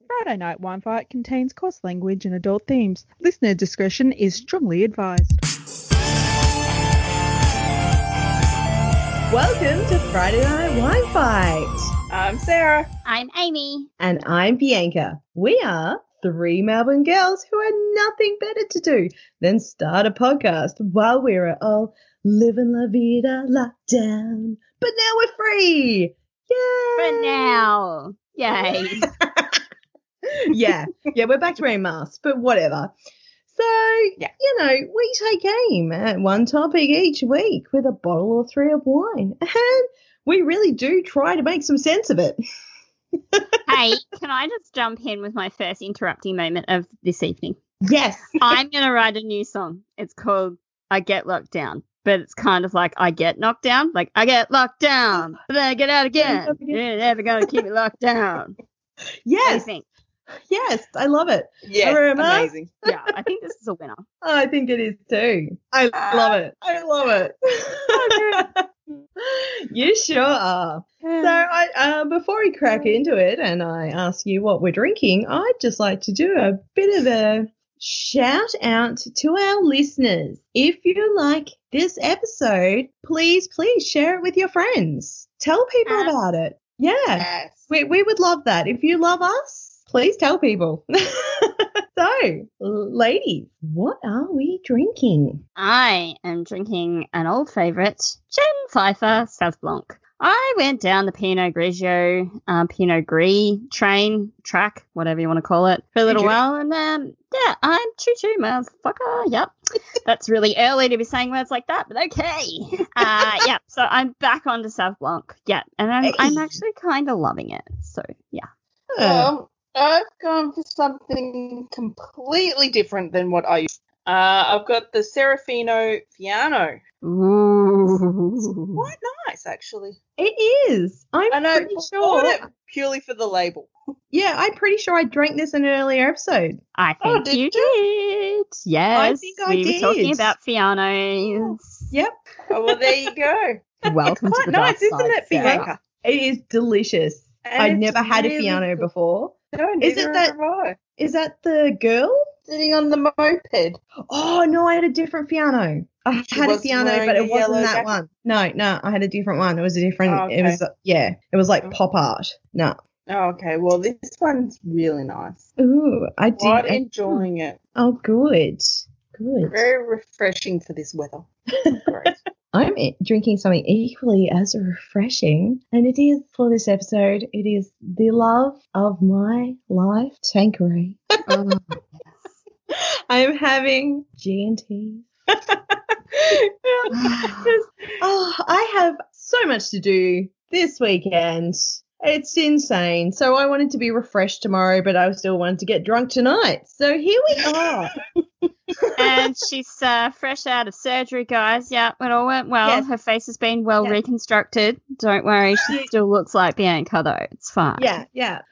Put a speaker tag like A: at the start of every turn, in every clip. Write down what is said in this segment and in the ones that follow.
A: Friday Night Wine Fight contains coarse language and adult themes. Listener discretion is strongly advised.
B: Welcome to Friday Night Wine Fight.
C: I'm Sarah.
D: I'm Amy.
B: And I'm Bianca. We are three Melbourne girls who had nothing better to do than start a podcast while we were all living la vida lockdown. But now we're free. Yay!
D: For now. Yay.
B: yeah, we're back to wearing masks, but whatever. So, we take aim at one topic each week with a bottle or three of wine. And we really do try to make some sense of it.
D: Hey, can I just jump in with my first interrupting moment of this evening?
B: Yes.
D: I'm going to write a new song. It's called I Get Locked Down. But it's kind of like I get knocked down. Like I get locked down, but then I get out again. You're never going to keep me locked down.
B: Yes.
D: What do you think?
B: Yes, I love it.
C: Yeah, amazing.
D: Yeah, I think this is a winner.
B: I think it is too. I love it. I love it. You sure are. So before we crack into it and I ask you what we're drinking, I'd just like to do a bit of a shout out to our listeners. If you like this episode, please share it with your friends. Tell people about it. Yeah.
C: Yes.
B: We would love that. If you love us, please tell people. So, ladies, what are we drinking?
D: I am drinking an old favourite, Jen Pfeiffer Sauv Blanc. I went down the Pinot Grigio, Pinot Gris track, whatever you want to call it, for a little while. And I'm choo-choo, motherfucker. Yep. That's really early to be saying words like that, but okay. So I'm back onto Sauv Blanc. Yeah, and I'm actually kind of loving it. So, yeah.
C: Well, I've gone for something completely different than what I used. I've got the Serafino Fiano.
D: Ooh.
C: Quite nice, actually.
B: It is. I'm pretty sure.
C: It purely for the label.
B: Yeah, I'm pretty sure I drank this in an earlier episode.
D: I think
C: did
D: you
C: you?
D: did. Yes.
B: I think I
D: we
B: did.
D: were talking about Fianos.
B: Yep.
C: Oh, well, there you go.
D: Welcome to
C: Quite
D: the dark
C: nice, isn't
D: side,
C: it,
D: Sarah?
C: Bianca?
B: It is delicious.
C: And
B: I'd
C: it's
B: never had a
C: really
B: Fiano
C: good.
B: before.
C: No,
B: Is
C: neither
B: it that-
C: have I.
B: Is that the girl?
C: Sitting on the moped.
B: Oh, no, I had a different Fiano. I
C: She
B: had a
C: was
B: Fiano,
C: wearing
B: but
C: a
B: it wasn't
C: yellow
B: that
C: jacket?
B: one. No, I had a different one. It was a different,
C: Oh,
B: it was, it was like pop art. No.
C: Oh, okay. Well, this one's really nice.
B: Ooh, I did.
C: Quite enjoying it.
B: Oh, good. Good.
C: Very refreshing for this weather. Great.
B: I'm drinking something equally as refreshing, and it is, for this episode, it is the love of my life, Tanqueray.
D: Oh,
B: I am having G&T. I have so much to do this weekend. It's insane. So I wanted to be refreshed tomorrow, but I still wanted to get drunk tonight. So here we are.
D: and she's fresh out of surgery, guys. Yeah, it all went well.
B: Yes.
D: Her face has been well
B: Yes.
D: reconstructed. Don't worry, she still looks like Bianca, though. It's fine.
B: Yeah.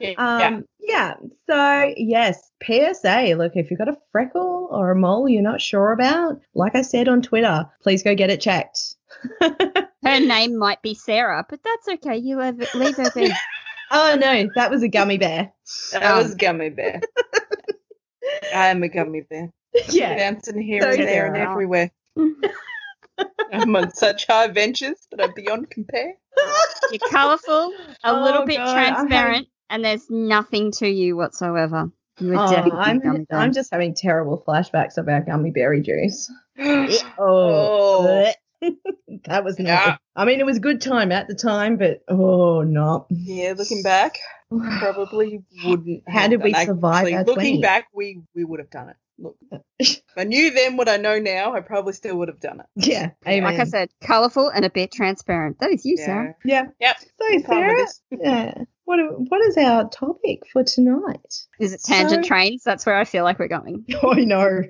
B: So, yes, PSA, look, if you've got a freckle or a mole you're not sure about, like I said on Twitter, please go get it checked.
D: Her name might be Sarah, but that's okay. You leave her be.
B: Oh, no, that was a gummy bear.
C: That was Gummy Bear. I am a Gummy Bear.
B: Yeah.
C: Bouncing here
B: So
C: and there and
D: Sarah.
C: everywhere. I'm on such high ventures that are beyond compare.
D: You're colourful, a little bit
B: God,
D: transparent, and there's nothing to you whatsoever. You were definitely a gummy bear.
B: I'm just having terrible flashbacks of our gummy berry juice.
C: Oh.
B: That was not
C: Yeah.
B: good. I mean, it was a good time at the time, but not.
C: Yeah, looking back, probably wouldn't.
B: How
C: have
B: did we
C: done-
B: survive
C: actually,
B: our
C: looking
B: 20s?
C: back, we would have done it. Look, if I knew then what I know now, I probably still would have done it.
B: Yeah, amen.
D: Like I said, colourful and a bit transparent. That is you, Sarah.
B: Yeah.
C: Yep.
B: So,
C: I'm fine with
B: Sarah,
C: this.
B: yeah, what is our topic for tonight?
D: Is it tangent
B: So-
D: trains? That's where I feel like we're going.
B: I know.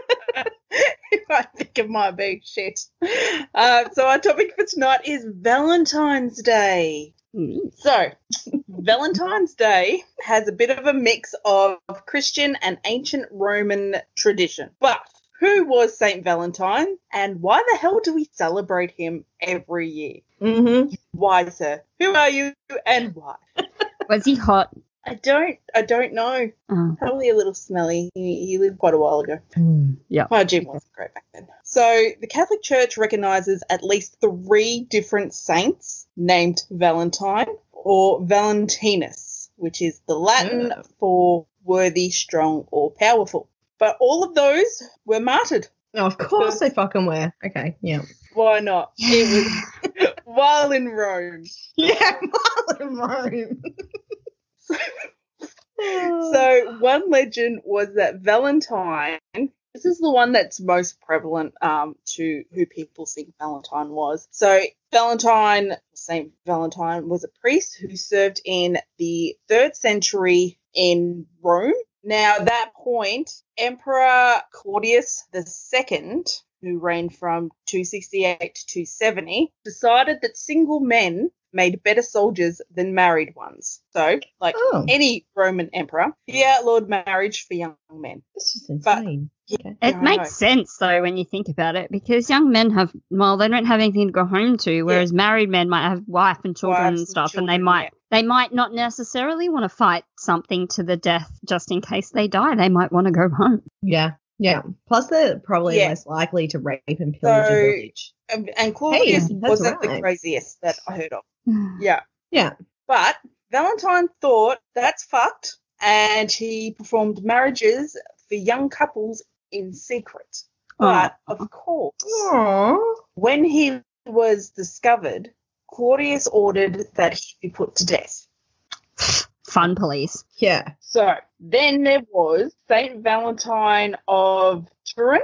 C: I think it might be shit. So our topic for tonight is Valentine's Day. So, Valentine's Day has a bit of a mix of Christian and ancient Roman tradition. But who was Saint Valentine, and why the hell do we celebrate him every year?
B: Mm-hmm.
C: Why, sir? Who are you and why?
D: Was he hot?
C: I don't know.
D: Oh.
C: Probably a little smelly. He lived quite a while ago.
D: Yeah.
C: Hygiene wasn't great back then. So the Catholic Church recognises at least 3 different saints named Valentine or Valentinus, which is the Latin for worthy, strong, or powerful. But all of those were martyred.
B: Oh, of course they fucking were. Okay, yeah.
C: Why not? It was while in Rome.
B: Yeah, while in Rome.
C: So one legend was that Valentine, this is the one that's most prevalent to who people think Valentine was. So Valentine, Saint Valentine, was a priest who served in the 3rd century in Rome. Now, at that point, Emperor Claudius II, who reigned from 268 to 270, decided that single men made better soldiers than married ones. So, like any Roman emperor, he outlawed marriage for young men.
B: This is insane.
D: It makes sense, though, when you think about it, because young men they don't have anything to go home to, whereas married men might have wife and children and stuff, and they might not necessarily want to fight something to the death just in case they die. They might want to go home.
B: Yeah. Yeah. Plus, they're probably less likely to rape and pillage a village.
C: And Claudius wasn't the craziest that I heard of. Yeah.
B: Yeah.
C: But Valentine thought that's fucked, and he performed marriages for young couples in secret. But, of course, when he was discovered, Claudius ordered that he be put to death.
D: Fun police.
B: Yeah.
C: So then there was Saint Valentine of Turin,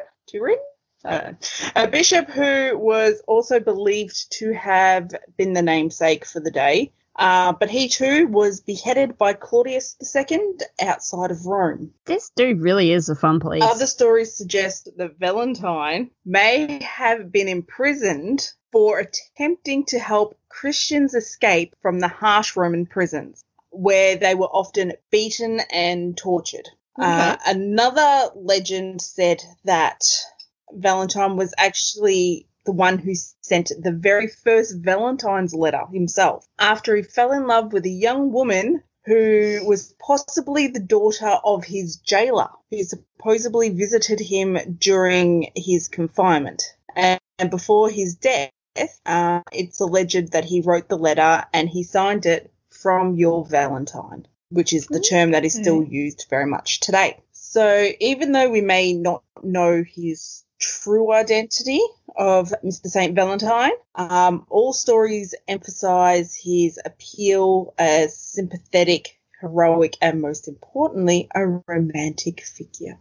C: a bishop who was also believed to have been the namesake for the day. But he too was beheaded by Claudius II outside of Rome.
D: This dude really is a fun police.
C: Other stories suggest that Valentine may have been imprisoned for attempting to help Christians escape from the harsh Roman prisons, where they were often beaten and tortured. Another legend said that Valentine was actually the one who sent the very first Valentine's letter himself after he fell in love with a young woman who was possibly the daughter of his jailer, who supposedly visited him during his confinement. And before his death, it's alleged that he wrote the letter and he signed it "From your Valentine," which is the term that is still used very much today. So even though we may not know his true identity of Mr. St. Valentine, all stories emphasize his appeal as sympathetic, heroic, and most importantly, a romantic figure.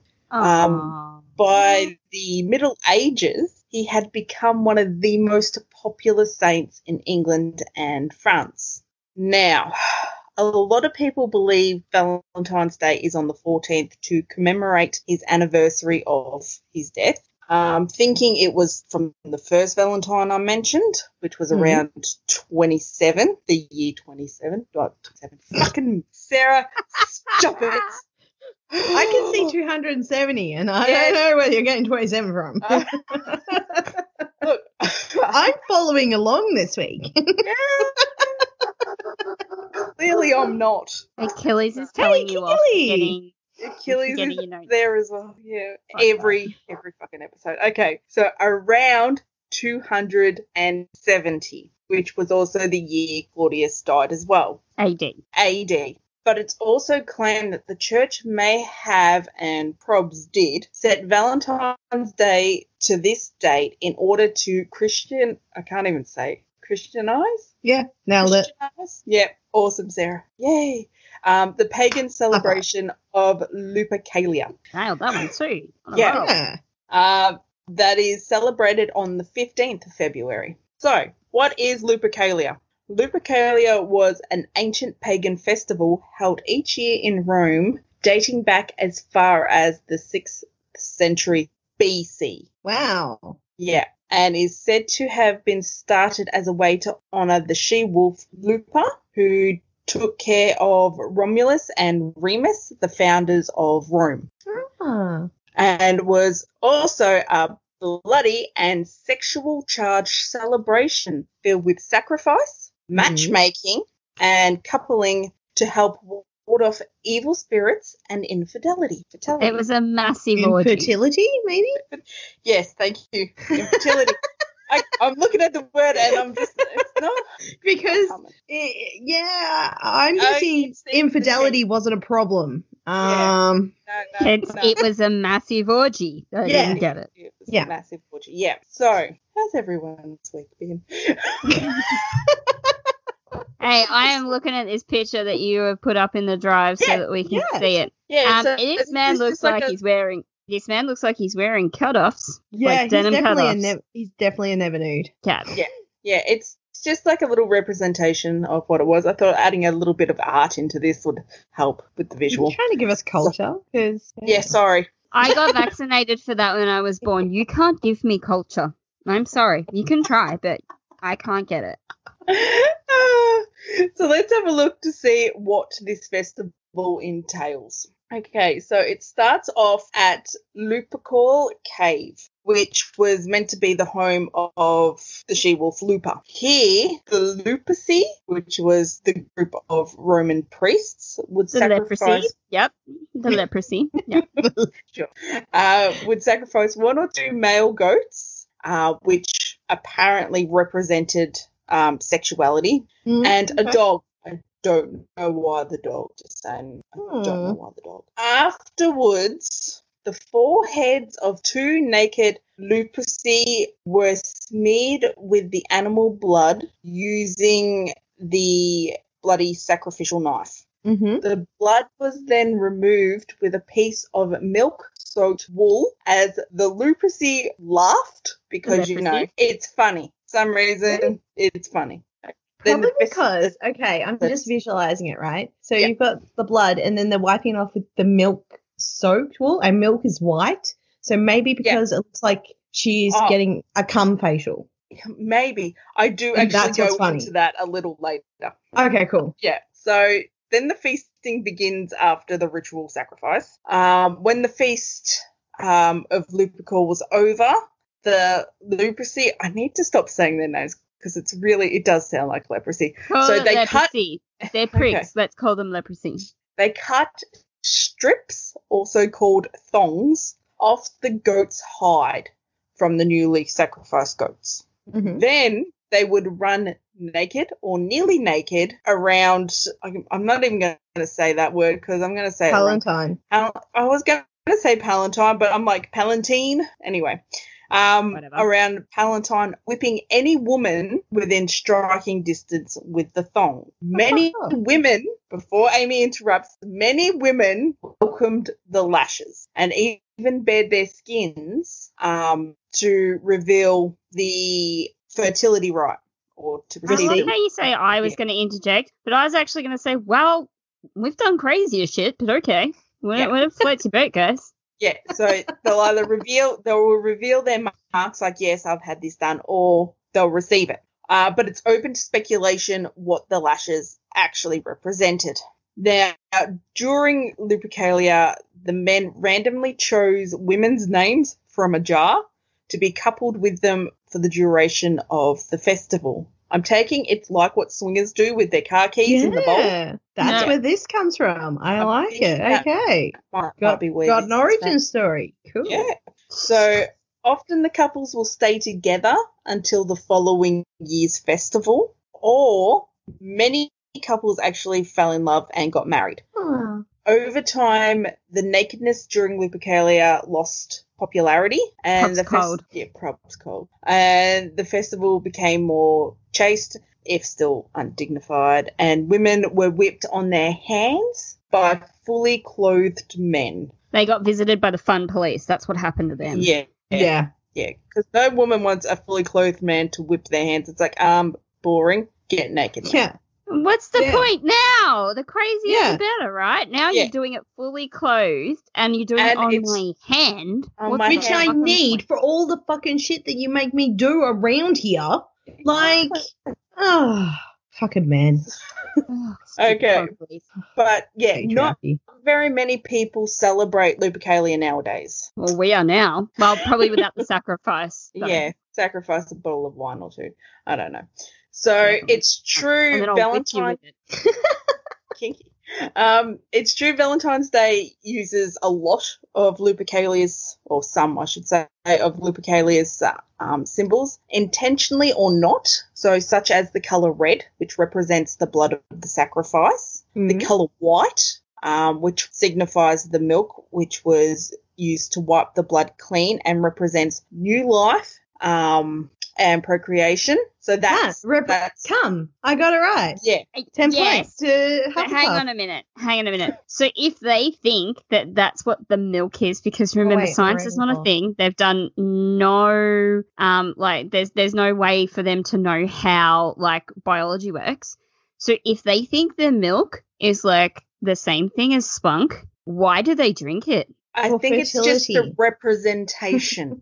C: By the Middle Ages, he had become one of the most popular saints in England and France. Now, a lot of people believe Valentine's Day is on the 14th to commemorate his anniversary of his death, thinking it was from the first Valentine I mentioned, which was around 27, the year 27. Fucking Sarah, stop it.
B: I can see 270, and I don't know where you're getting 27 from.
C: Look,
B: I'm following along this week.
C: Clearly I'm not.
D: Achilles is telling you off.
C: Achilles is there as well. Yeah, every fucking episode. Okay, so around 270, which was also the year Claudius died as well. AD. But it's also claimed that the church may have, and probs did, set Valentine's Day to this date in order to Christianize?
B: Yeah, nailed it.
C: Yeah, awesome, Sarah. Yay. The pagan celebration of Lupercalia.
D: Nailed that one too.
C: Yeah. That is celebrated on the 15th of February. So, what is Lupercalia? Lupercalia was an ancient pagan festival held each year in Rome, dating back as far as the 6th century BC.
B: Wow.
C: Yeah, and is said to have been started as a way to honour the she-wolf Lupa, who took care of Romulus and Remus, the founders of Rome. And was also a bloody and sexual charged celebration filled with sacrifice, matchmaking, and coupling to help off evil spirits and infidelity.
D: It was a massive orgy.
B: Infertility, maybe?
C: Yes, thank you. Infertility. I'm looking at the word and I'm just, it's not.
B: Because, I'm guessing
C: you've seen
B: infidelity wasn't a problem.
C: No.
D: It was a massive orgy. I didn't get it.
C: It was a massive orgy. Yeah. So, how's everyone's week been?
D: Hey, I am looking at this picture that you have put up in the drive so that we can see it.
C: Yeah.
D: This man looks like he's wearing cutoffs.
B: Yeah,
D: like denim
B: he's definitely a never nude.
D: cat.
C: Yeah, it's just like a little representation of what it was. I thought adding a little bit of art into this would help with the visual.
B: You're trying to give us culture?
C: Sorry.
D: I got vaccinated for that when I was born. You can't give me culture. I'm sorry. You can try, but I can't get it.
C: So let's have a look to see what this festival entails. Okay, so it starts off at Lupercal Cave, which was meant to be the home of the she-wolf Lupa. Here, the Luperci, which was the group of Roman priests, would sacrifice...
D: Leprosy. Yep, the leprosy. Yep.
C: Sure. Would sacrifice 1 or 2 male goats, which apparently represented sexuality, and a dog. I don't know why the dog. Just saying, I don't know why the dog. Afterwards, the foreheads of 2 naked Luperci were smeared with the animal blood using the bloody sacrificial knife.
B: Mm-hmm.
C: The blood was then removed with a piece of milk-soaked wool as the Luperci laughed because, it's funny. For some reason, it's funny.
B: Probably because, I'm just visualizing it, right? So you've got the blood and then they're wiping it off with the milk-soaked wool, and milk is white. So maybe because it looks like she's getting a cum facial.
C: Maybe. I do actually go into that a little later.
B: Okay, cool.
C: Yeah. So then the feasting begins after the ritual sacrifice. When the feast of Lupercal was over, the Luperci, I need to stop saying their names because it does sound like leprosy.
D: So they leprosy. They're pricks. Okay. Let's call them leprosy.
C: They cut strips, also called thongs, off the goat's hide from the newly sacrificed goats.
B: Mm-hmm.
C: Then they would run naked or nearly naked around, I'm not even going to say that word because I'm going to say
B: Palantine.
C: I was going to say Palantine, but I'm like Palantine. Anyway. Around Palantine, whipping any woman within striking distance with the thong. Many women, before Amy interrupts, many women welcomed the lashes and even bared their skins to reveal the fertility rite. Or to
D: I like how you say I was going to interject, but I was actually going to say, well, we've done crazier shit, but okay. Whatever floats your boat, guys.
C: Yeah, so they'll either reveal their marks, like, yes, I've had this done, or they'll receive it. But it's open to speculation what the lashes actually represented. Now, during Lupercalia, the men randomly chose women's names from a jar to be coupled with them for the duration of the festival. I'm taking it's like what swingers do with their car keys in the bowl.
B: That's where this comes from. I like it. Okay.
C: Got
B: an origin story. Cool.
C: Yeah. So often the couples will stay together until the following year's festival, or many couples actually fell in love and got married.
B: Aww.
C: Over time, the nakedness during Lupercalia lost popularity, and props cold. And the festival became more chaste, if still undignified, and women were whipped on their hands by fully clothed men.
D: They got visited by the fun police. That's what happened to them.
C: Yeah. Because no woman wants a fully clothed man to whip their hands. It's like, boring. Get naked. Man.
B: Yeah.
D: What's the point now? The crazier the better, right? Now you're doing it fully clothed and you're doing it on my hand.
B: Which I need for all the fucking shit that you make me do around here. Like, fucking man.
C: Okay. But, not very many people celebrate Lupercalia nowadays.
D: Well, we are now. Well, probably without the sacrifice. So.
C: Yeah, sacrifice a bottle of wine or two. I don't know. So it's true, Valentine. Kinky. It's true Valentine's Day uses a lot of Lupercalia's, or some, I should say, of Lupercalia's symbols, intentionally or not. So such as the colour red, which represents the blood of the sacrifice, the colour white, which signifies the milk, which was used to wipe the blood clean and represents new life and procreation. So that's
B: come. I got it right.
C: Yeah.
B: 10
D: Yes.
B: points to
D: But
B: Hufflepuff.
D: hang on a minute. So if they think that that's what the milk is, because remember,
B: wait,
D: science is not a
B: Ravenclaw.
D: thing. They've done no, there's no way for them to know how, like, biology works. So if they think the milk is, like, the same thing as spunk, why do they drink it?
C: I
B: For
C: think it's just a
B: fertility.
C: representation.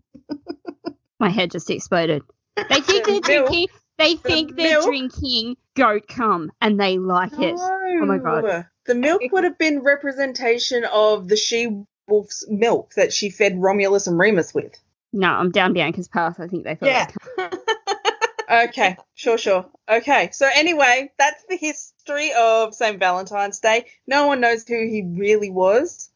D: My head just exploded. They think they're
C: milk-
D: drinking. They think they're
C: milk-
D: drinking goat cum, and they like it. Oh my god!
C: The milk would have been representation of the she-wolf's milk that she fed Romulus and Remus with.
D: No, I'm down Bianca's path. I think they thought.
B: Yeah.
D: It was
C: Okay, sure. Okay, so anyway, that's the history of St. Valentine's Day. No one knows who he really was,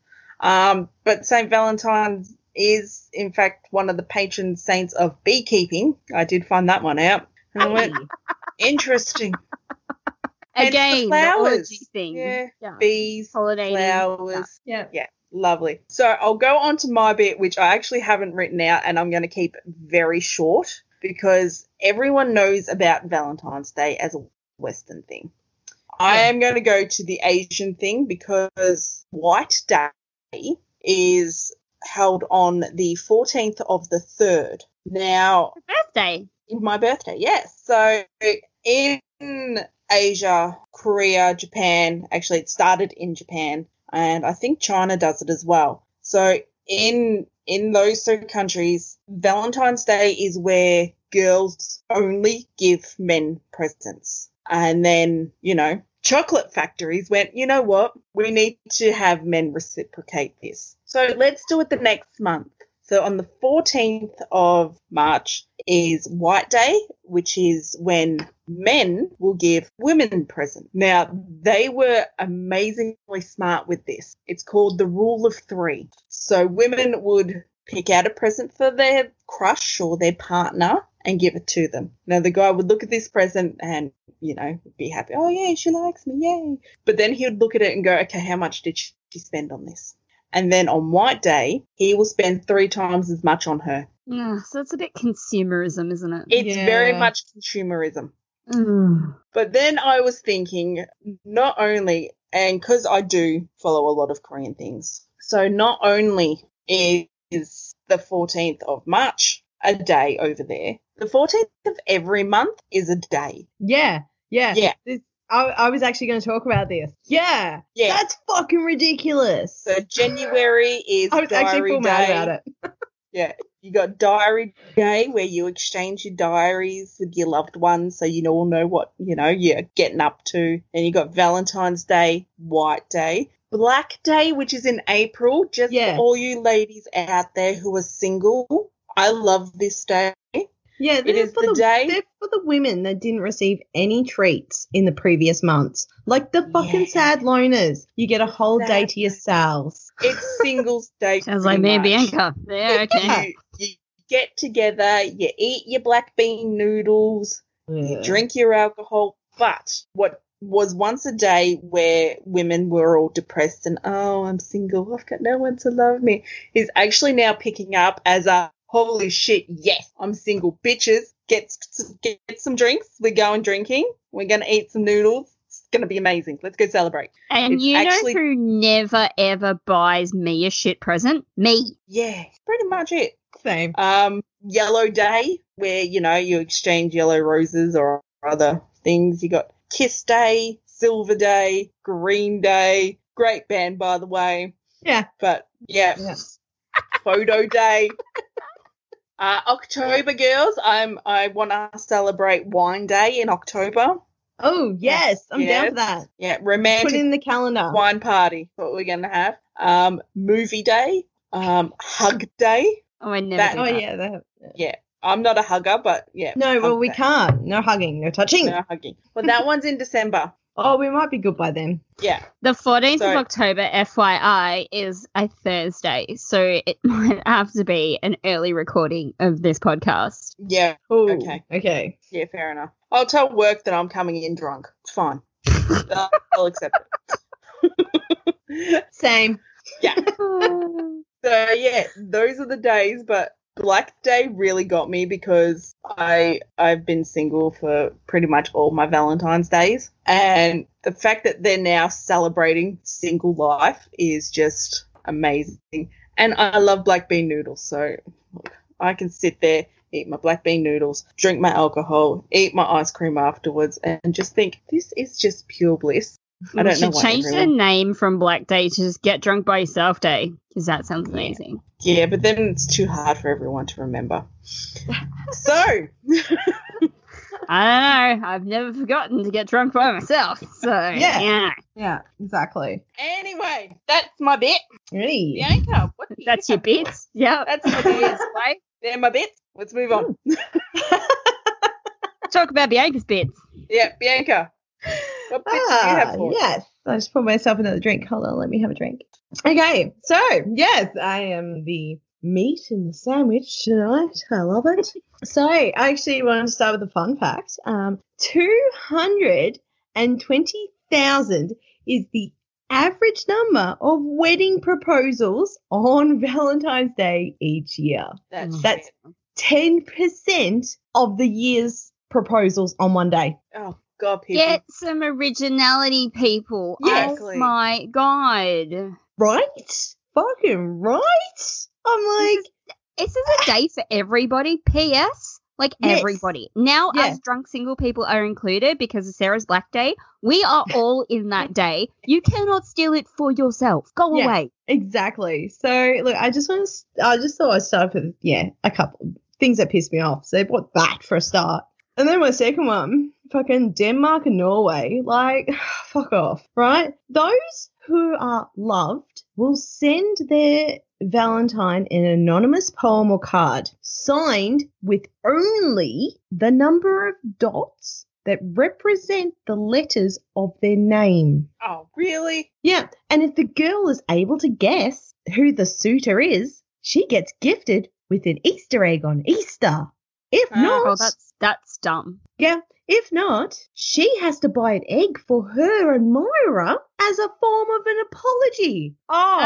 C: but St. Valentine's is, in fact, one of the patron saints of beekeeping. I did find that one out. And I went, interesting. Hence the
D: Again, the
C: flowers.
D: ology thing.
C: Yeah,
D: Yeah.
C: bees,
D: Pollinating.
C: flowers.
B: Yeah.
C: Yeah, lovely. So I'll go on to my bit, which I actually haven't written out, and I'm going to keep very short because everyone knows about Valentine's Day as a Western thing. I am going to go to the Asian thing because White Day is held on the 14th of the 3rd. Now,
D: Birthday.
C: my birthday, yes. So in Asia, Korea, Japan, actually it started in Japan, and I think China does it as well. So in those two countries, Valentine's Day is where girls only give men presents. And then, chocolate factories went, you know what, we need to have men reciprocate this. So let's do it the next month. So on the 14th of March is White Day, which is when men will give women presents. Now, they were amazingly smart with this. It's called the Rule of Three. So women would pick out a present for their crush or their partner and give it to them. Now, the guy would look at this present and, be happy. Oh, yeah, she likes me, yay. But then he would look at it and go, okay, how much did she spend on this? And then on White Day, he will spend 3 times as much on her.
D: Yeah, so it's a bit consumerism, isn't it?
C: It's
B: Yeah.
C: very much consumerism.
D: Mm.
C: But then I was thinking, not only, and because I do follow a lot of Korean things, so not only is the 14th of March a day over there, the 14th of every month is a day.
B: Yeah.
C: Yeah.
B: I was actually going to talk about this. Yeah.
C: Yeah.
B: That's fucking ridiculous.
C: So January is
B: I was actually
C: Diary
B: full
C: Day.
B: mad about it.
C: Yeah. You got Diary Day where you exchange your diaries with your loved ones so you all know what, you're getting up to. And you got Valentine's Day, White Day, Black Day, which is in April, just
B: Yeah.
C: for all you ladies out there who are single. I love this day.
B: Yeah,
C: It is the day.
B: They're for the women that didn't receive any treats in the previous months. Like the fucking
C: Yeah.
B: sad loners. You get a whole day to
C: Exactly.
B: yourselves.
C: It's Singles Day.
D: Sounds like
C: pretty
D: me and
C: much.
D: Bianca. Yeah, okay.
C: You get together, you eat your black bean noodles, you drink your alcohol. But what was once a day where women were all depressed and, oh, I'm single, I've got no one to love me, is actually now picking up as a, holy shit, yes, I'm single. Bitches, get some drinks. We're going drinking. We're going to eat some noodles. It's going to be amazing. Let's go celebrate.
D: And
C: It's
D: you
C: actually-
D: know who never ever buys me a shit present? Me.
C: Yeah, pretty much it.
B: Same.
C: Yellow Day, where, you exchange yellow roses or other things. You got Kiss Day, Silver Day, Green Day. Great band, by the way.
B: Yeah.
C: But, yeah.
B: Yeah.
C: Photo Day. October, girls, I want to celebrate Wine Day in October.
B: Oh, yes. I'm
C: Yeah.
B: down for that.
C: Yeah,
B: Put
C: romantic
B: it in the calendar.
C: wine party. What we're going to have. Movie Day. Hug Day.
D: Oh, I never
C: That-
D: do
B: Oh,
D: that.
B: yeah.
C: Yeah, I'm not a hugger, but yeah.
B: No, well,
C: hug
B: we
C: day.
B: can't. No hugging, no touching.
C: No hugging. Well, that one's in December.
B: Oh, we might be good by then.
C: Yeah.
D: The 14th
C: So-
D: of October, FYI, is a Thursday, so it might have to be an early recording of this podcast.
C: Yeah.
B: Ooh,
C: Okay.
B: Okay.
C: Yeah, fair enough. I'll tell work that I'm coming in drunk. It's fine. I'll accept it.
B: Same.
C: Yeah. So, yeah, those are the days, but Black Day really got me because I've been single for pretty much all my Valentine's days, and the fact that they're now celebrating single life is just amazing. And I love black bean noodles, so look, I can sit there, eat my black bean noodles, drink my alcohol, eat my ice cream afterwards, and just think, this is just pure bliss. I don't know
D: should
C: why
D: change the
C: everyone...
D: name from Black Day to just Get Drunk by Yourself Day, because that sounds amazing.
C: Yeah, but then it's too hard for everyone to remember. So,
D: I don't know. I've never forgotten to get drunk by myself. So, yeah.
B: Yeah, exactly.
C: anyway, that's my bit.
B: Ready?
C: Bianca, what do you
D: That's your
C: have for us?
D: bits. Yeah.
C: That's my bits. Right? They're my bits. Let's move on.
D: Talk about Bianca's bits.
C: Yeah, Bianca. What bits do you have for us?
B: Yes. I just poured myself another drink. Hold on, let me have a drink. Okay, so yes, I am the meat in the sandwich tonight. I love it. So I actually wanted to start with a fun fact. 220,000 is the average number of wedding proposals on Valentine's Day each year. That's 10% of the year's proposals on one day.
C: Oh, God, people.
D: Get some originality, people.
C: Exactly.
D: Oh, my God.
B: Right? Fucking right? I'm like,
D: This is a day for everybody. P.S. Like
B: Yes.
D: everybody. Now
B: Yeah.
D: us drunk single people are included because of Sarah's Black Day. We are all in that day. You cannot steal it for yourself. Go
B: Yeah.
D: away.
B: exactly. So, look, I just thought I'd start with, a couple of things that pissed me off. So, what that for a start. And then my second one, fucking Denmark and Norway, like, fuck off, right? Those who are loved will send their Valentine an anonymous poem or card signed with only the number of dots that represent the letters of their name.
C: Oh, really?
B: Yeah, and if the girl is able to guess who the suitor is, she gets gifted with an Easter egg on Easter. If not,
D: Oh, that's dumb.
B: if not, she has to buy an egg for her admirer as a form of an apology. Oh,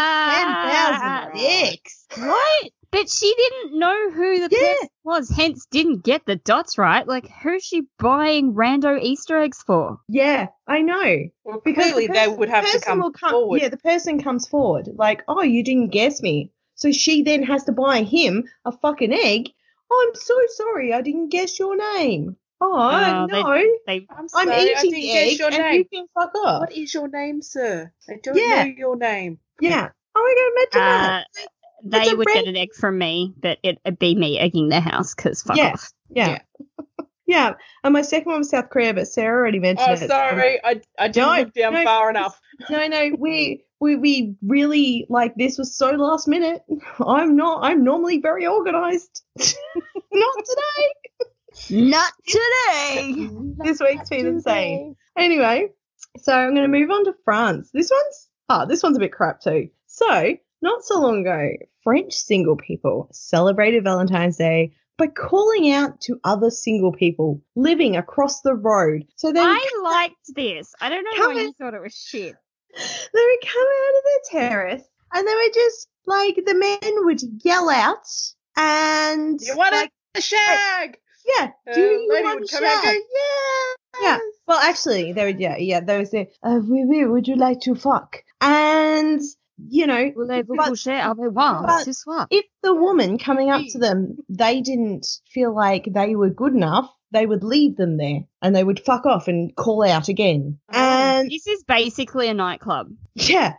D: Ah.
B: it's 10,000 dicks.
D: What? But she didn't know who the
B: Yeah.
D: person was, hence didn't get the dots right. Like, who's she buying rando Easter eggs for?
B: Yeah, I know.
C: Well,
B: Because
C: clearly
B: the
C: they
B: person-
C: would have to
B: person
C: come
B: will
C: forward.
B: Yeah, the person comes forward like, oh, you didn't guess me. So she then has to buy him a fucking egg. Oh, I'm so sorry, I didn't guess your name. Oh,
D: Oh,
B: no,
D: They
C: I'm
B: I'm
C: sorry, I
B: eating
C: didn't
B: the
C: guess
B: egg
C: your
B: and
C: name.
B: you can fuck off.
C: What is your name, sir? I don't
B: Yeah.
C: know your name.
B: Yeah. Oh my god, imagine that.
D: they
B: It's a
D: would
B: red-
D: get an egg from me, but it'd be me egging their house because fuck
B: Yeah.
D: off.
B: Yeah. Yeah. And my second one was South Korea, but Sarah already mentioned
C: Oh,
B: it.
C: sorry, I didn't
B: No,
C: look down
B: no,
C: far enough.
B: No, we really, like, this was so last minute. I'm normally very organized. Not today.
D: Not today.
B: This week's been insane. Anyway, so I'm going to move on to France. This one's a bit crap too. So, not so long ago, French single people celebrated Valentine's Day by calling out to other single people living across the road. So they would
D: I liked this. I don't know
B: Come
D: why
B: in.
D: you thought it was shit.
B: they would come out of their terrace and they would just, like, the men would yell out and
C: You want
B: like,
C: a shag?
B: yeah, do you
C: lady
B: want
C: would
B: a
C: come out and
B: shag?
C: go, yeah.
B: Yeah. Well, actually, they would, they would say, would you like to fuck? And, you know,
D: Voulez-vous
B: but
D: coucher avec moi
B: but-
D: ce soir?
B: if the woman coming up to them, they didn't feel like they were good enough, they would leave them there and they would fuck off and call out again. And
D: This is basically a nightclub.
B: yeah,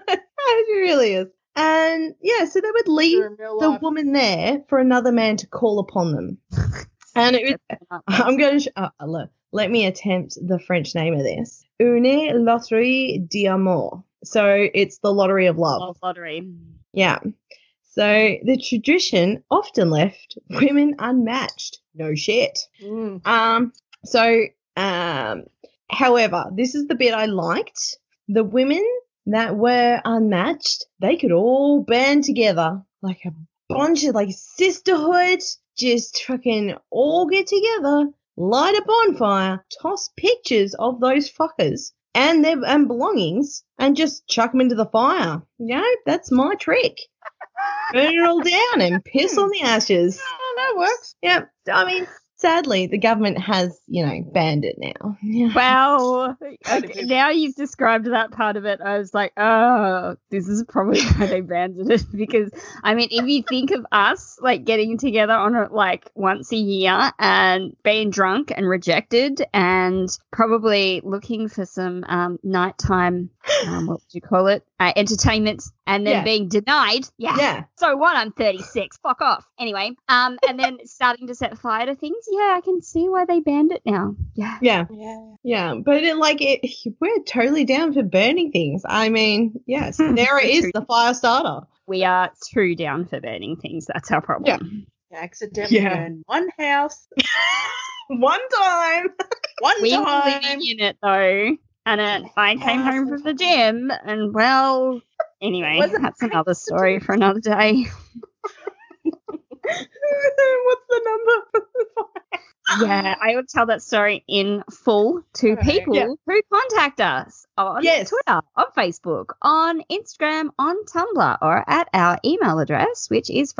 B: it really is. And yeah, so they would leave
C: In real
B: the
C: life.
B: woman there for another man to call upon them. And it was, I'm going to let me attempt the French name of this. Une loterie d'amour. So it's the lottery of love.
D: Love lottery.
B: Yeah. So the tradition often left women unmatched. No shit.
C: Mm.
B: However, this is the bit I liked. The women that were unmatched, they could all band together like a bunch of like sisterhood, just fucking all get together, light a bonfire, toss pictures of those fuckers and their belongings and just chuck them into the fire. You know, that's my trick. Burn it all down and piss on the ashes.
C: Oh, that works.
B: Yeah, I mean, sadly, the government has, banned it now. Yeah.
D: Well, okay, now you've described that part of it, I was like, oh, this is probably why they banned it. Because, I mean, if you think of us, like, getting together on it, like, once a year and being drunk and rejected and probably looking for some nighttime, what would you call it, entertainment, and then being denied. Yeah. So what? I'm 36. Fuck off. Anyway, and then starting to set fire to things. Yeah, I can see why they banned it now. Yeah.
B: But we're totally down for burning things. I mean, yes, Sarah is the fire starter.
D: We are too down for burning things. That's our problem.
C: Yeah. Accidentally burned one house.
B: One time.
D: We were living in it though, and I came home from the gym, and well, anyway, that's another story for another day.
B: What's the number?
D: Yeah, I would tell that story in full to people who contact us on Twitter, on Facebook, on Instagram, on Tumblr, or at our email address, which is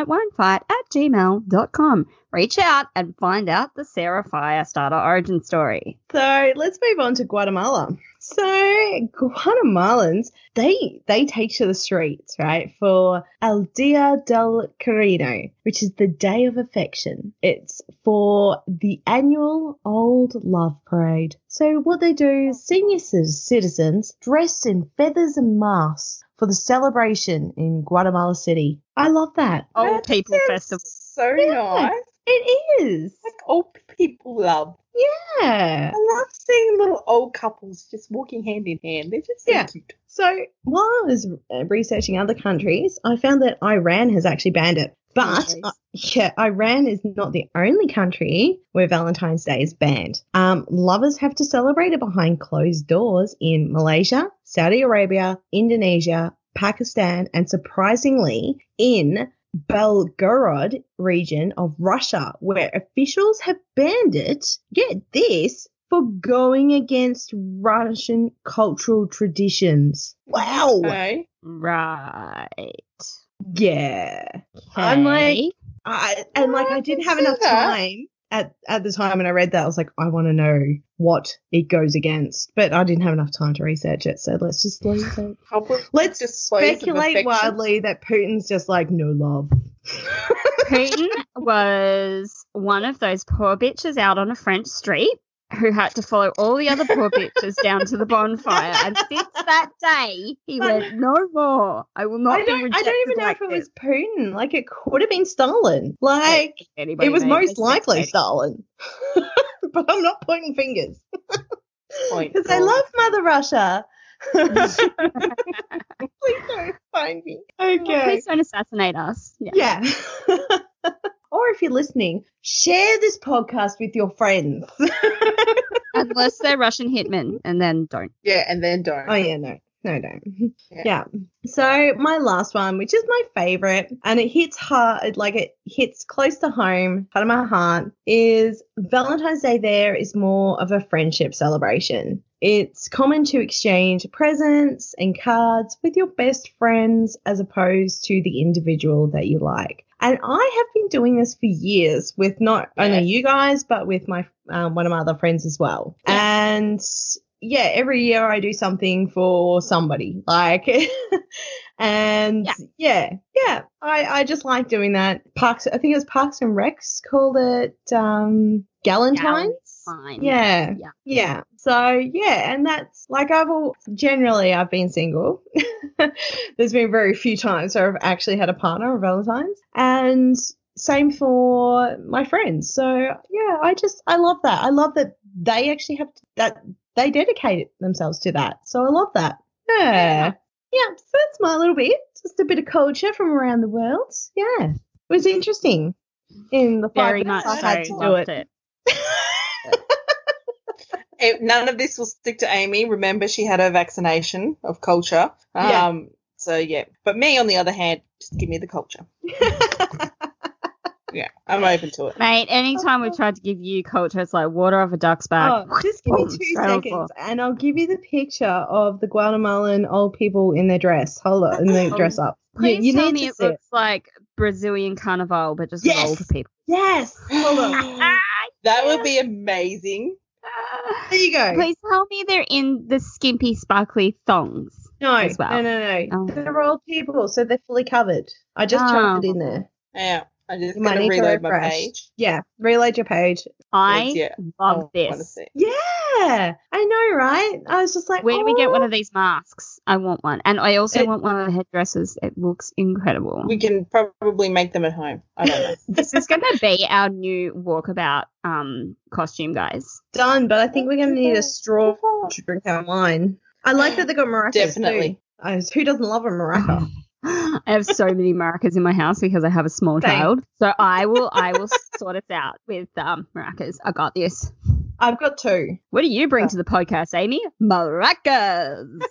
D: FridayNightWineFight@gmail.com. Reach out and find out the Sarah Firestarter origin story.
B: So let's move on to Guatemala. So Guatemalans, they take to the streets, right, for El Dia del Cariño, which is the Day of Affection. It's for the annual Old Love Parade. So what they do is senior citizens dressed in feathers and masks for the celebration in Guatemala City. I love that.
D: Old People Festival.
C: So nice.
B: It is.
C: Like old people love.
B: Yeah.
C: I love seeing little old couples just walking hand in hand. They're just so cute.
B: So while I was researching other countries, I found that Iran has actually banned it. But, Iran is not the only country where Valentine's Day is banned. Lovers have to celebrate it behind closed doors in Malaysia, Saudi Arabia, Indonesia, Pakistan, and surprisingly in Belgorod region of Russia, where officials have banned it, get this, for going against Russian cultural traditions. Wow.
C: Okay.
D: Right.
B: Yeah.
D: Okay.
B: I'm like, I didn't have enough time at the time when I read that. I was like, I want to know what it goes against, but I didn't have enough time to research it. So let's just leave it. Let's speculate wildly that Putin's just like, no love.
D: Putin was one of those poor bitches out on a French street who had to follow all the other poor bitches down to the bonfire. And since that day, he went, no more. I will not be rejected.
B: I don't even know if it was Putin. Like, it could have been Stalin. Like, it was most likely Stalin. But I'm not pointing fingers. Because I love Mother Russia. Please don't find me. Okay.
D: Well, please don't assassinate us.
B: Yeah. Or if you're listening, share this podcast with your friends.
D: Unless they're Russian hitmen, and then don't.
C: Yeah, and then don't.
B: Oh, yeah, no, don't. Yeah. So my last one, which is my favorite, and it hits hard, like it hits close to home, part of my heart, is Valentine's Day there is more of a friendship celebration. It's common to exchange presents and cards with your best friends as opposed to the individual that you like. And I have been doing this for years with not only you guys, but with my one of my other friends as well. Yeah. And every year I do something for somebody. Like, and I just like doing that. I think it was Parks and Recs called it Galentine's. Yeah. So and that's like I've been single. There's been very few times where I've actually had a partner on Valentine's, and same for my friends. So I love that. I love that they actually have that they dedicate themselves to that. So I love that. Yeah. So that's my little bit, just a bit of culture from around the world. Yeah, it was interesting. In the 5
D: very
B: minutes
D: much
B: I had to do it.
C: None of this will stick to Amy. Remember, she had her vaccination of culture.
B: Yeah.
C: So, yeah. But me, on the other hand, just give me the culture. Yeah, I'm open to it.
D: Mate, anytime we tried to give you culture, it's like water off a duck's back.
B: Oh, just give me 2
D: Straight on the floor.
B: seconds and I'll give you the picture of the Guatemalan old people in their dress. Hold on, in their dress up.
D: Please
B: you
D: tell
B: need
D: me
B: to
D: it
B: see
D: looks like Brazilian carnival, but just with
B: Yes.
D: older people.
B: Yes. Hold on.
C: That would be amazing.
B: There you go.
D: Please tell me they're in the skimpy, sparkly thongs.
B: No,
D: as well.
B: no.
D: Oh.
B: They're old people, so they're fully covered. I just chucked it in there.
C: Yeah, I just
B: You might
C: got to
B: need to
C: reload my
B: refresh.
C: page.
B: Yeah, reload your page.
D: I
C: Yeah,
D: love
C: I wanna
D: this.
C: see it.
B: Yeah, I know, right? I was just like,
D: Where do we get one
B: "Oh."
D: of these masks? I want one. And I also
B: It-
D: want one of the headdresses. It looks incredible.
C: We can probably make them at home. I don't know.
D: This is going to be our new walkabout costume, guys.
B: Done, but I think we're going to need a straw to drink our wine. I like that they got maracas
C: Definitely.
B: too. Who doesn't love a maraca?
D: I have so many maracas in my house because I have a small
B: Same.
D: child. So I will sort us out with maracas. I got this.
B: I've got 2.
D: What do you bring to the podcast, Amy? Maracas.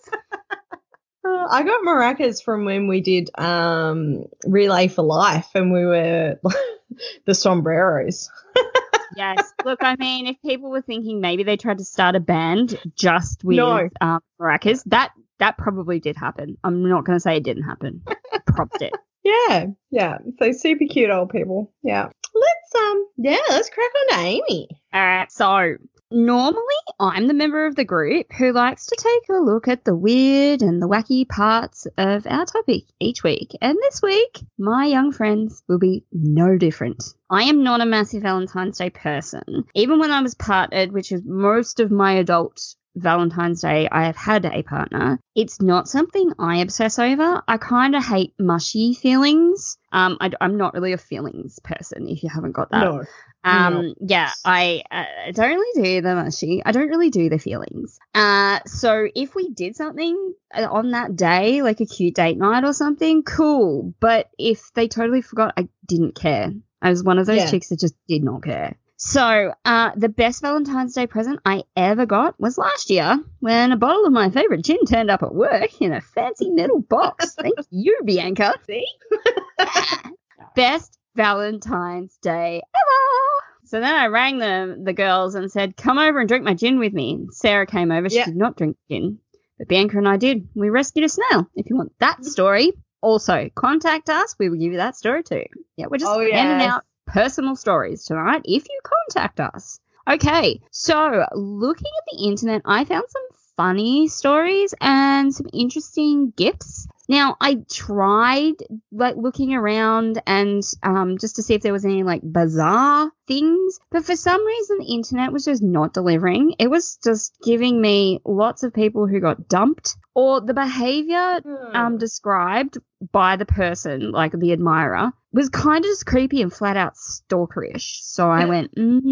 B: I got maracas from when we did Relay for Life and we were the sombreros.
D: Yes. Look, I mean, if people were thinking maybe they tried to start a band just with
B: No.
D: maracas, that probably did happen. I'm not going to say it didn't happen. Propped it.
B: Yeah. So super cute old people. Yeah. Let's crack on to Amy.
D: All right. So normally I'm the member of the group who likes to take a look at the weird and the wacky parts of our topic each week. And this week, my young friends will be no different. I am not a massive Valentine's Day person. Even when I was partnered, which is most of my adult Valentine's Day, I have had a partner. It's not something I obsess over. I kind of hate mushy feelings. I'm not really a feelings person, if you haven't got that.
B: No.
D: Yeah, I don't really do the mushy. I don't really do the feelings. So if we did something on that day, like a cute date night or something, cool. But if they totally forgot, I didn't care. I was one of those chicks that just did not care. So the best Valentine's Day present I ever got was last year when a bottle of my favourite gin turned up at work in a fancy metal box. Thank you, Bianca.
B: See?
D: Best Valentine's Day ever. So then I rang the girls and said, come over and drink my gin with me. And Sarah came over. She did not drink gin, but Bianca and I did. We rescued a snail. If you want that story, also contact us. We will give you that story too. Yeah, we're just handing out personal stories tonight if you contact us. Okay, so looking at the internet, I found some funny stories and some interesting gifts. Now, I tried looking around and just to see if there was any bizarre things, but for some reason the internet was just not delivering. It was just giving me lots of people who got dumped, or the behavior described by the person, like the admirer, was kind of just creepy and flat out stalkerish. So I went,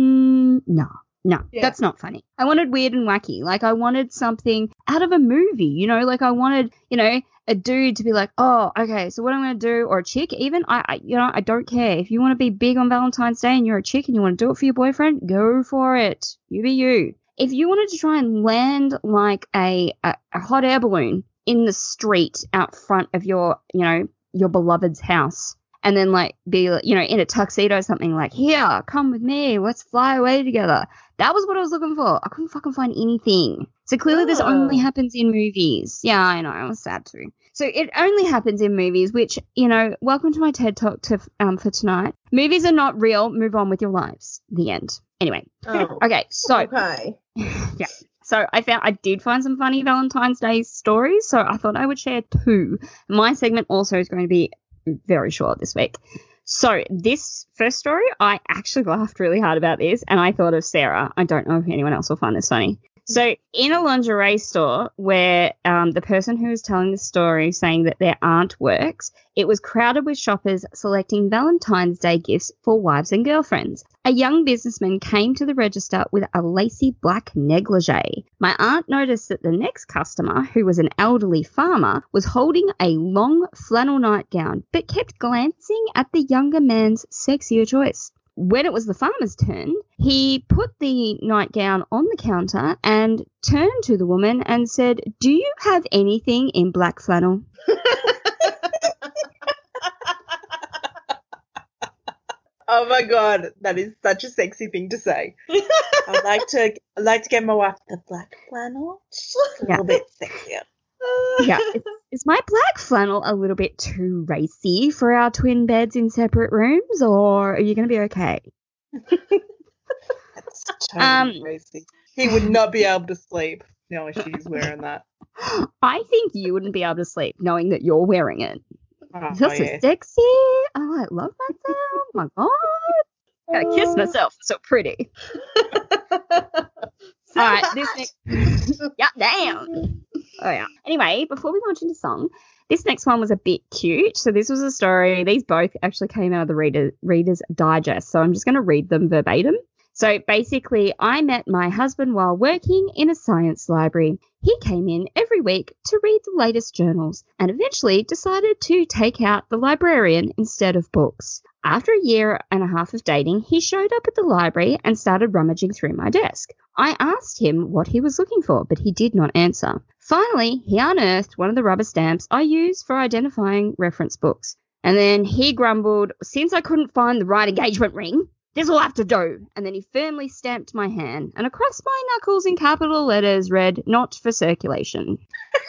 D: no, that's not funny. I wanted weird and wacky. I wanted something out of a movie, I wanted, a dude to be like, oh, okay, so what I'm going to do, or a chick even, I don't care. If you want to be big on Valentine's Day and you're a chick and you want to do it for your boyfriend, go for it. You be you. If you wanted to try and land like a hot air balloon in the street out front of your beloved's house, and then be in a tuxedo or something, here, come with me, let's fly away together. That was what I was looking for. I couldn't fucking find anything. So clearly this only happens in movies. Yeah, I know. I was sad too. So it only happens in movies, which, welcome to my TED Talk for tonight. Movies are not real. Move on with your lives. The end. Anyway.
B: Oh.
D: Okay, so.
B: Okay.
D: Yeah. So I did find some funny Valentine's Day stories, so I thought I would share 2. My segment also is going to be very short this week. So this first story, I actually laughed really hard about this, and I thought of Sarah. I don't know if anyone else will find this funny. So in a lingerie store where the person who was telling the story saying that their aunt works, it was crowded with shoppers selecting Valentine's Day gifts for wives and girlfriends. A young businessman came to the register with a lacy black negligee. My aunt noticed that the next customer, who was an elderly farmer, was holding a long flannel nightgown but kept glancing at the younger man's sexier choice. when it was the farmer's turn, he put the nightgown on the counter and turned to the woman and said, "Do you have anything in black flannel?"
C: Oh my God, that is such a sexy thing to say. I'd like to get my wife the black flannel. Just a little bit sexier.
D: Yeah. Is my black flannel a little bit too racy for our twin beds in separate rooms, or are you going to be okay?
C: That's totally crazy. He would not be able to sleep knowing she's wearing that.
D: I think you wouldn't be able to sleep knowing that you're wearing it.
C: Oh,
D: That's so
C: yeah.
D: sexy. Oh, I love that sound. Oh my God. I gotta kiss myself. So pretty. All right, this next. Yeah, damn. Oh yeah. Anyway, before we launch into song, this next one was a bit cute. So this was a story. These both actually came out of the Reader's Digest. So I'm just going to read them verbatim. So basically, I met my husband while working in a science library. He came in every week to read the latest journals and eventually decided to take out the librarian instead of books. After a year and a half of dating, he showed up at the library and started rummaging through my desk. I asked him what he was looking for, but he did not answer. Finally, he unearthed one of the rubber stamps I use for identifying reference books. And then he grumbled, "Since I couldn't find the right engagement ring, this will have to do." And then he firmly stamped my hand, and across my knuckles in capital letters read, "Not for circulation."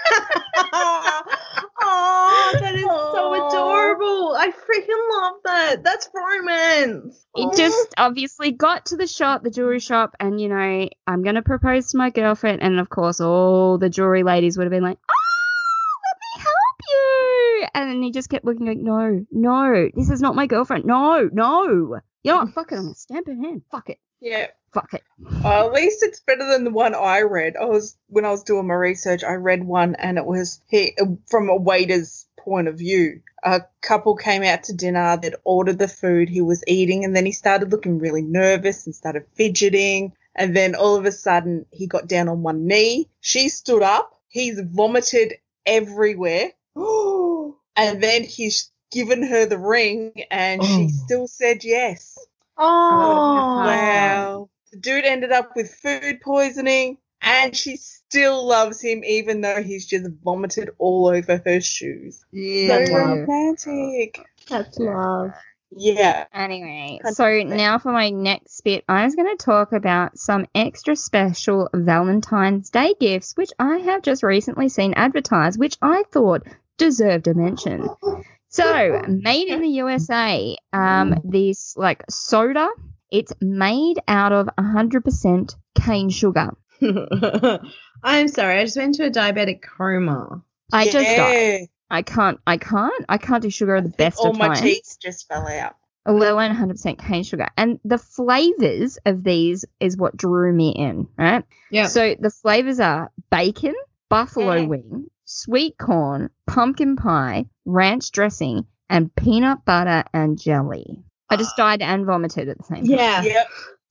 B: Oh, that is so adorable. I freaking love that. That's romance.
D: It just obviously got to the shop, the jewelry shop, and, you know, I'm going to propose to my girlfriend. And, of course, all the jewelry ladies would have been like, "Oh, let me help you." And then he just kept looking like, no, this is not my girlfriend. No. You know what? Fuck it. I'm going to stamp her hand. Fuck it.
C: Yeah.
D: Fuck it.
C: At least it's better than the one I read. When I was doing my research, I read one and it was from a waiter's point of view. A couple came out to dinner, they'd ordered the food he was eating, and then he started looking really nervous and started fidgeting. And then all of a sudden he got down on one knee. She stood up. He's vomited everywhere. And then he's given her the ring and she still said yes.
B: Oh,
C: Wow. The dude ended up with food poisoning and she still loves him even though he's just vomited all over her shoes.
B: Yeah.
C: So romantic.
B: That's love.
C: Yeah.
D: Anyway, so now for my next bit, I was going to talk about some extra special Valentine's Day gifts, which I have just recently seen advertised, which I thought deserved a mention. So, made in the USA, this like soda, it's made out of 100% cane sugar.
B: I'm sorry, I just went to a diabetic coma.
D: I just died. I can't do sugar at the best
C: all
D: of
C: my
D: times.
C: teeth just fell out.
D: Let alone 100% cane sugar. And the flavors of these is what drew me in, right?
B: Yeah.
D: So the flavors are bacon, buffalo wing, sweet corn, pumpkin pie, ranch dressing, and peanut butter and jelly. I just died and vomited at the same time.
B: Yeah.
C: Yep.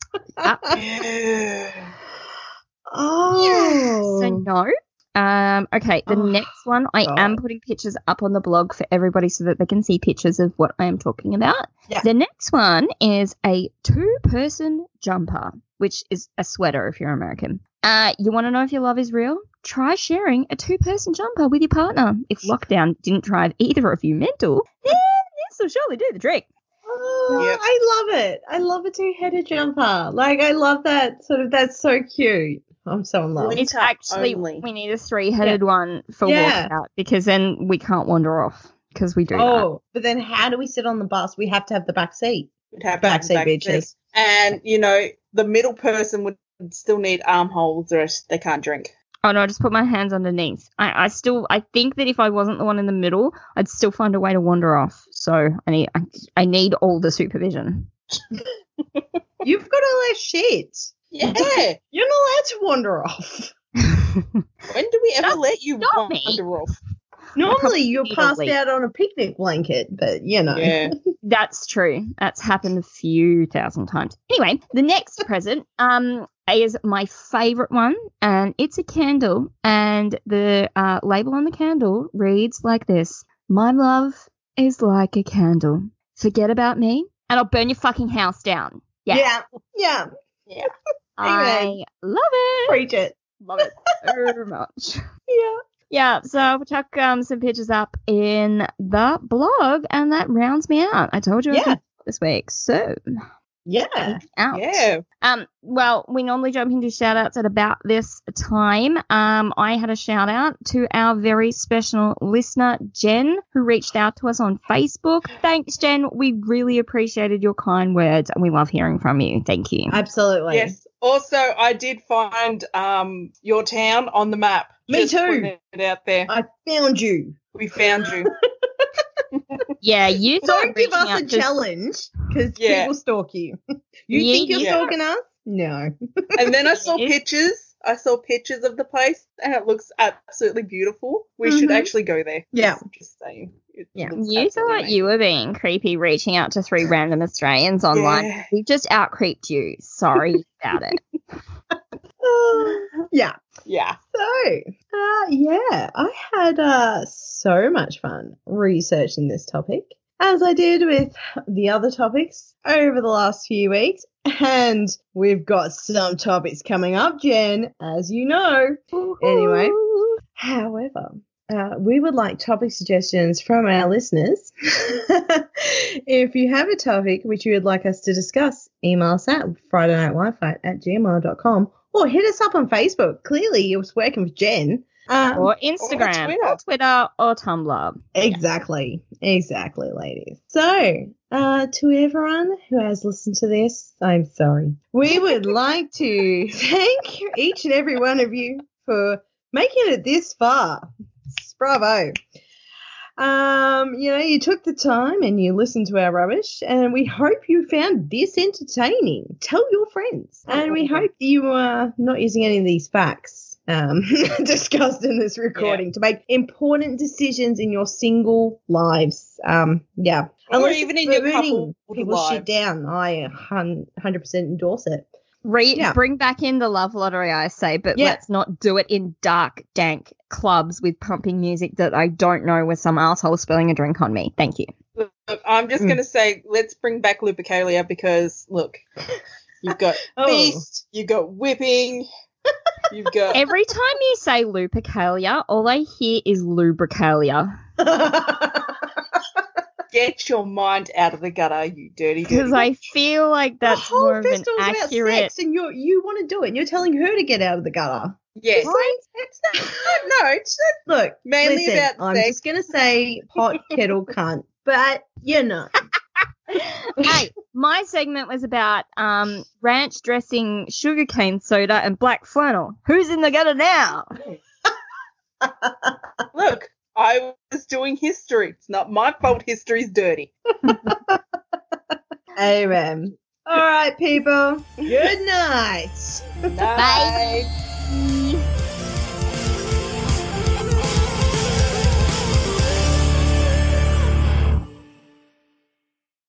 B: Oh.
D: So no. Okay, the next one, I am putting pictures up on the blog for everybody so that they can see pictures of what I am talking about.
B: Yeah.
D: The next one is a 2-person jumper, which is a sweater if you're American. You want to know if your love is real? Try sharing a 2-person jumper with your partner. If lockdown didn't drive either of you mental, then this will surely do the trick.
B: Oh,
C: Yep.
B: I love it. I love a 2-headed jumper. Like, I love that that's so cute. I'm so in love.
D: It's actually,
C: only.
D: we need a 3-headed one for
B: Yeah.
D: walkout because then we can't wander off because we do that.
B: Oh, but then how do we sit on the bus? We have to have the back seat.
C: We'd have
B: Backseat
C: back
B: bitches.
C: seat. And, you know, the middle person would still need armholes or else they can't drink.
D: Oh no, I just put my hands underneath. I think that if I wasn't the one in the middle, I'd still find a way to wander off. So I need all the supervision.
B: You've got all that shit.
C: Yeah.
B: You're not allowed to wander off.
C: When do we ever let you
D: stop me.
C: wander off?
B: Normally you're
D: need a
B: passed
D: leak.
B: out on a picnic blanket, but you know.
C: Yeah.
D: That's true. That's happened a few thousand times. Anyway, the next present is my favorite one, and it's a candle, and the label on the candle reads like this: "My love is like a candle. Forget about me and I'll burn your fucking house down.
B: Yeah.
D: I love it.
B: Preach it.
D: Love it so much.
B: Yeah.
D: Yeah, so I'll chuck some pictures up in the blog, and that rounds me out. I told you I was gonna do it this week, so
B: Yeah.
D: out.
C: Yeah.
D: Well, we normally jump into shout outs at about this time. I had a shout out to our very special listener, Jen, who reached out to us on Facebook. Thanks, Jen. We really appreciated your kind words, and we love hearing from you. Thank you.
B: Absolutely.
C: Yes. Also, I did find your town on the map.
B: Me
C: Just
B: too.
C: putting it out there.
B: I found you.
C: We found you.
D: Yeah, you
B: Don't give
D: reaching
B: us
D: out
B: a
D: to-
B: challenge because
C: Yeah.
B: people stalk you.
D: Yeah,
B: think you're
C: yeah.
B: stalking us? No.
C: And then I saw
D: Yes.
C: pictures. I saw pictures of the place, and it looks absolutely beautiful. We should
B: Mhm.
C: actually go there.
B: Yeah.
C: Just saying. It
B: Yeah.
C: looks
D: You
C: absolutely
D: thought you were being creepy reaching out to 3 random Australians online.
C: Yeah.
D: We just out-creeped you. Sorry about it.
B: Yeah.
C: Yeah.
B: So, yeah, I had so much fun researching this topic, as I did with the other topics over the last few weeks. And we've got some topics coming up, Jen, as you know. Anyway, however, we would like topic suggestions from our listeners. If you have a topic which you would like us to discuss, email us at FridayNightWiFi@gmail.com or hit us up on Facebook. Clearly, it was working with Jen.
D: Or Instagram, or Twitter, or Tumblr.
B: Exactly, ladies. So, to everyone who has listened to this, I'm sorry. We would like to thank each and every one of you for making it this far. Bravo. You took the time and you listened to our rubbish, and we hope you found this entertaining. Tell your friends. And we hope you are not using any of these facts discussed in this recording to make important decisions in your single lives.
C: Or
B: Unless
C: even
B: it's
C: in your
B: burning
C: couple
B: people's
C: lives.
B: shit down. I 100% endorse it.
D: Bring back in the love lottery, I say, but let's not do it in dark, dank clubs with pumping music that I don't know with some asshole spilling a drink on me. Thank you.
C: Look, I'm just going to say, let's bring back Lupercalia because, look, you've got Beast, you've got Whipping, you've got...
D: Every time you say Lupercalia, all I hear is lubricalia.
C: Get your mind out of the gutter, you dirty
D: Because I feel like that's
B: the whole
D: more of an
B: festival's about
D: accurate...
B: sex, and you want to do it, and you're telling her to get out of the gutter.
C: Yes.
B: Right?
C: It's not, no, it's not
B: Look,
C: mainly
B: listen,
C: about
B: I'm
C: sex.
B: just going to say pot kettle cunt, but you know.
D: Hey, my segment was about ranch dressing, sugarcane soda, and black flannel. Who's in the gutter now?
C: Look, I was doing history. It's not my fault history's dirty.
B: Amen. All right, people. Good night.
C: Bye.
D: Bye.